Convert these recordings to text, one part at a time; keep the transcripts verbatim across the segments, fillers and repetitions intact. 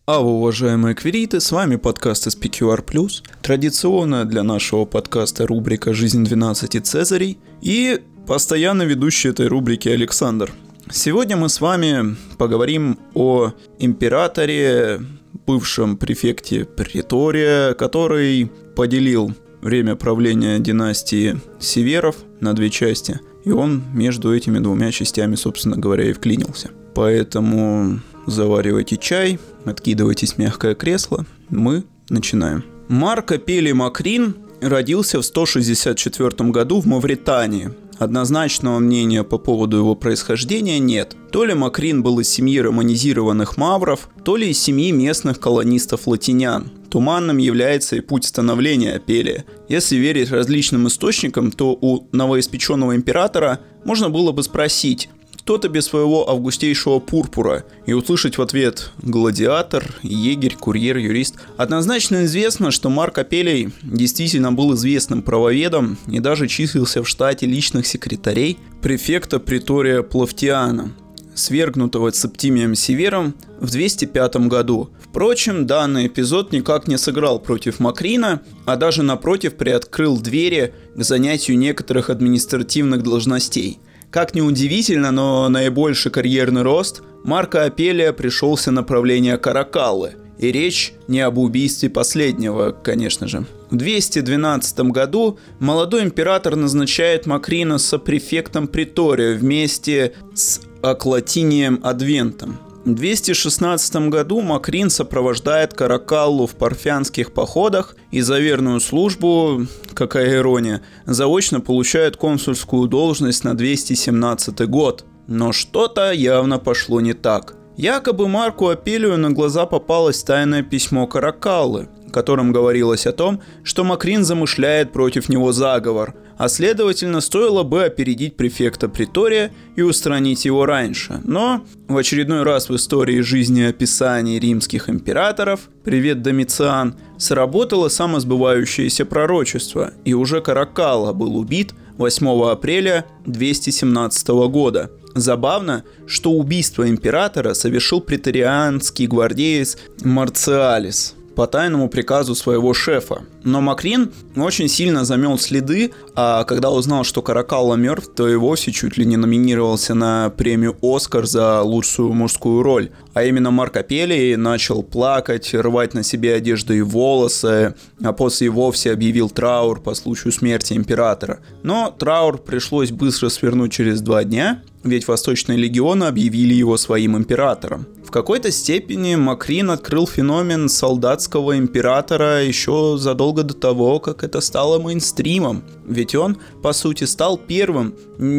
А вы, уважаемые квириты, с вами подкаст эс пи кью ар плюс, традиционная для нашего подкаста рубрика «Жизнь двенадцати Цезарей» и постоянно ведущий этой рубрики Александр. Сегодня мы с вами поговорим о императоре, бывшем префекте Претория, который поделил время правления династии Северов на две части, и он между этими двумя частями, собственно говоря, и вклинился. Поэтому заваривайте чай, откидывайтесь в мягкое кресло, мы начинаем. Марк Апелий Макрин родился в сто шестьдесят четвёртом году в Мавритании. Однозначного мнения по поводу его происхождения нет. То ли Макрин был из семьи романизированных мавров, то ли из семьи местных колонистов-латинян. Туманным является и путь становления Апелия. Если верить различным источникам, то у новоиспеченного императора можно было бы спросить: кто-то без своего августейшего пурпура, и услышать в ответ: гладиатор, егерь, курьер, юрист. Однозначно известно, что Марк Апелий действительно был известным правоведом и даже числился в штате личных секретарей префекта Претория Плавтиана, свергнутого Септимием Севером в двести пятом году. Впрочем, данный эпизод никак не сыграл против Макрина, а даже напротив приоткрыл двери к занятию некоторых административных должностей. Как ни удивительно, но наибольший карьерный рост Марка Апелия пришелся на правление Каракаллы, и речь не об убийстве последнего, конечно же. В двести двенадцатом году молодой император назначает Макрина сопрефектом Претория вместе с Аклатинием Адвентом. В двести шестнадцатом году Макрин сопровождает Каракаллу в парфянских походах и за верную службу, какая ирония, заочно получает консульскую должность на двести семнадцатый год. Но что-то явно пошло не так. Якобы Марку Апелию на глаза попалось тайное письмо Каракаллы, в котором говорилось о том, что Макрин замышляет против него заговор, а следовательно стоило бы опередить префекта Претория и устранить его раньше. Но в очередной раз в истории жизнеописаний римских императоров, привет, Домициан, сработало самосбывающееся пророчество, и уже Каракалла был убит восьмого апреля двести семнадцатого года. Забавно, что убийство императора совершил преторианский гвардеец Марциалис по тайному приказу своего шефа. Но Макрин очень сильно замел следы, а когда узнал, что Каракалла мертв, то и вовсе чуть ли не номинировался на премию «Оскар» за лучшую мужскую роль. А именно Марк Апелий начал плакать, рвать на себе одежду и волосы, а после и вовсе объявил траур по случаю смерти императора. Но траур пришлось быстро свернуть через два дня, ведь Восточные легионы объявили его своим императором. В какой-то степени Макрин открыл феномен солдатского императора еще задолго до того, как это стало мейнстримом. Ведь он, по сути, стал первым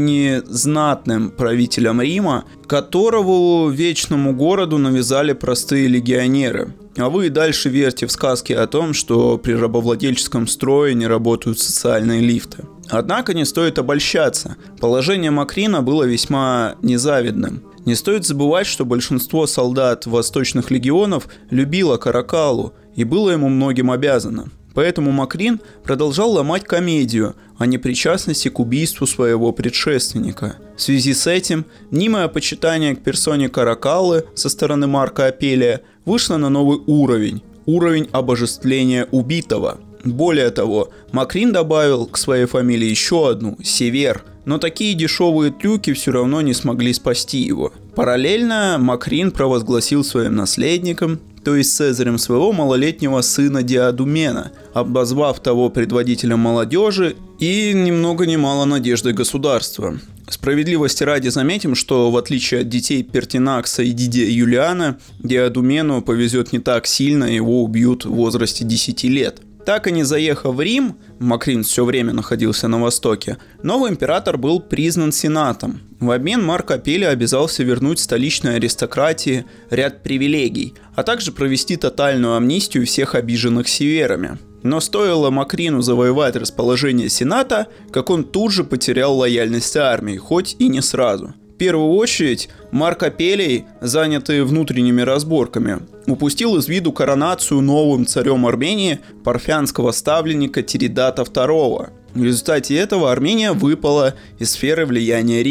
незнатным правителем Рима, которого вечному городу навязали простые легионеры. А вы и дальше верьте в сказки о том, что при рабовладельческом строе не работают социальные лифты. Однако не стоит обольщаться. Положение Макрина было весьма незавидным. Не стоит забывать, что большинство солдат Восточных легионов любило Каракаллу и было ему многим обязано. Поэтому Макрин продолжал ломать комедию о непричастности к убийству своего предшественника. В связи с этим мнимое почитание к персоне Каракаллы со стороны Марка Апелия вышло на новый уровень – уровень обожествления убитого. Более того, Макрин добавил к своей фамилии еще одну – Север, но такие дешевые трюки все равно не смогли спасти его. Параллельно Макрин провозгласил своим наследником, то есть Цезарем, своего малолетнего сына Диадумена, обозвав того предводителем молодежи и ни много ни мало надеждой государства. Справедливости ради заметим, что в отличие от детей Пертинакса и Дидия Юлиана, Диадумену повезет не так сильно, его убьют в возрасте десяти лет. Так и не заехав в Рим, Макрин все время находился на востоке, новый император был признан сенатом. В обмен Марк Апелий обязался вернуть столичной аристократии ряд привилегий, а также провести тотальную амнистию всех обиженных северами. Но стоило Макрину завоевать расположение сената, как он тут же потерял лояльность армии, хоть и не сразу. В первую очередь, Марк Апелий, занятый внутренними разборками, упустил из виду коронацию новым царем Армении парфянского ставленника Тиридата второго. В результате этого Армения выпала из сферы влияния Рима.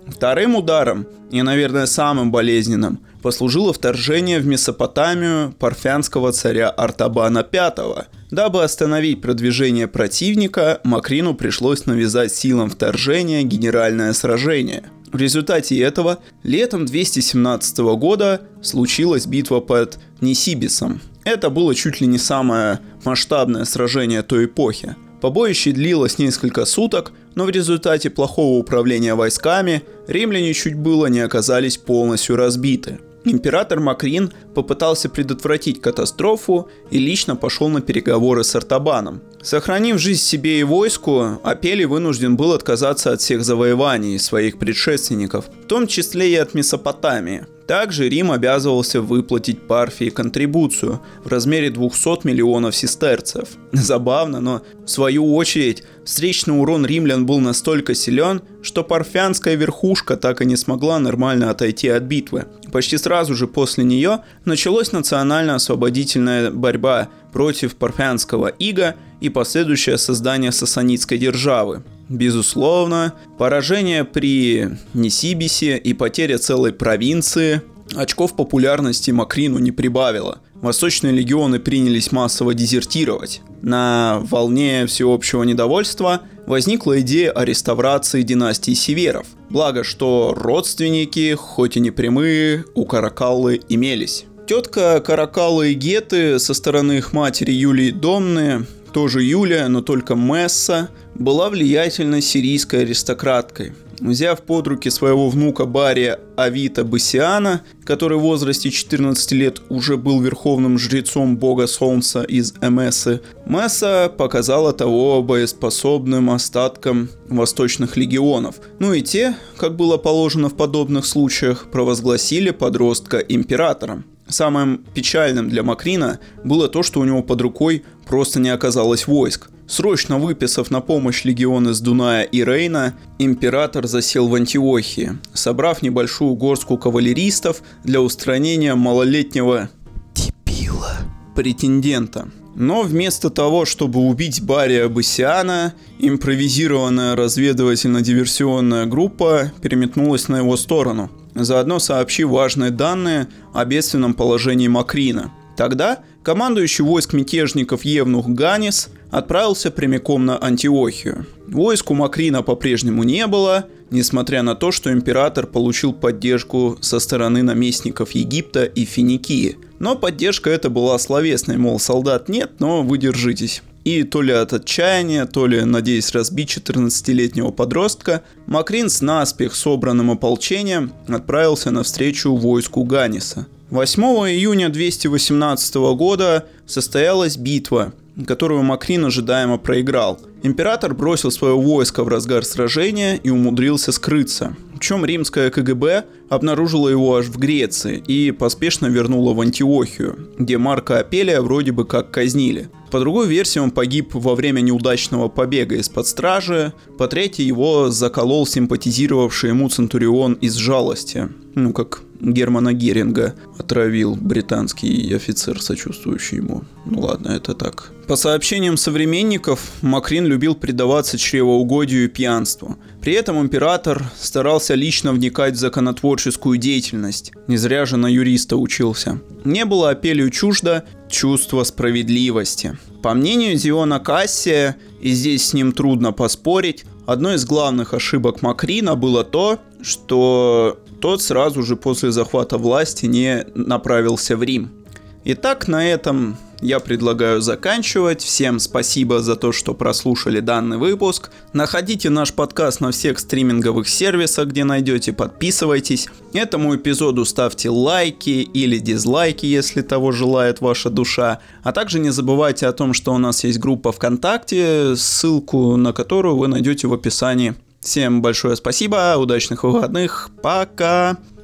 Вторым ударом, и, наверное, самым болезненным, послужило вторжение в Месопотамию парфянского царя Артабана пятого. Дабы остановить продвижение противника, Макрину пришлось навязать силам вторжения генеральное сражение. В результате этого летом двести семнадцатого года случилась битва под Нисибисом. Это было чуть ли не самое масштабное сражение той эпохи. Побоище длилось несколько суток, но в результате плохого управления войсками римляне чуть было не оказались полностью разбиты. Император Макрин попытался предотвратить катастрофу и лично пошел на переговоры с Артабаном. Сохранив жизнь себе и войску, Апелий вынужден был отказаться от всех завоеваний своих предшественников, в том числе и от Месопотамии. Также Рим обязывался выплатить Парфии контрибуцию в размере двухсот миллионов сестерцев. Забавно, но в свою очередь встречный урон римлян был настолько силен, что парфянская верхушка так и не смогла нормально отойти от битвы. Почти сразу же после нее началась национально-освободительная борьба против парфянского ига и последующее создание сасанидской державы. Безусловно, поражение при Нисибисе и потеря целой провинции очков популярности Макрину не прибавило. Восточные легионы принялись массово дезертировать. На волне всеобщего недовольства возникла идея о реставрации династии Северов. Благо, что родственники, хоть и не прямые, у Каракаллы имелись. Тетка Каракаллы и Геты со стороны их матери Юлии Домны, тоже Юлия, но только Месса, была влиятельной сирийской аристократкой. Взяв под руки своего внука Бария Авита Басиана, который в возрасте четырнадцати лет уже был верховным жрецом бога солнца из Эмесы, Месса показала того боеспособным остаткам восточных легионов. Ну и те, как было положено в подобных случаях, провозгласили подростка императором. Самым печальным для Макрина было то, что у него под рукой просто не оказалось войск. Срочно выписав на помощь легионы с Дуная и Рейна, император засел в Антиохии, собрав небольшую горстку кавалеристов для устранения малолетнего дебила претендента. Но вместо того, чтобы убить Бария Басиана, импровизированная разведывательно-диверсионная группа переметнулась на его сторону, заодно сообщив важные данные о бедственном положении Макрина. Тогда командующий войск мятежников Евнух Ганис отправился прямиком на Антиохию. Войск у Макрина по-прежнему не было, несмотря на то, что император получил поддержку со стороны наместников Египта и Финикии. Но поддержка эта была словесной, мол, солдат нет, но вы держитесь. И то ли от отчаяния, то ли надеясь разбить четырнадцатилетнего подростка, Макрин с наспех собранным ополчением отправился навстречу войску Ганиса. восьмого июня двести восемнадцатого года состоялась битва, которую Макрин ожидаемо проиграл. Император бросил свое войско в разгар сражения и умудрился скрыться. Причем римское ка гэ бэ обнаружило его аж в Греции и поспешно вернуло в Антиохию, где Марка Апелия вроде бы как казнили. По другой версии, он погиб во время неудачного побега из-под стражи, по третьей его заколол симпатизировавший ему Центурион из жалости. Ну, как Германа Геринга отравил британский офицер, сочувствующий ему. Ну ладно, это так. По сообщениям современников, Макрин любил предаваться чревоугодию и пьянству. При этом император старался лично вникать в законотворческую деятельность. Не зря же на юриста учился. Не было Апелию чуждо чувство справедливости. По мнению Диона Кассия, и здесь с ним трудно поспорить, одной из главных ошибок Макрина было то, что тот сразу же после захвата власти не направился в Рим. Итак, на этом я предлагаю заканчивать. Всем спасибо за то, что прослушали данный выпуск. Находите наш подкаст на всех стриминговых сервисах, где найдете, подписывайтесь. Этому эпизоду ставьте лайки или дизлайки, если того желает ваша душа. А также не забывайте о том, что у нас есть группа ВКонтакте, ссылку на которую вы найдете в описании. Всем большое спасибо, удачных выходных, пока!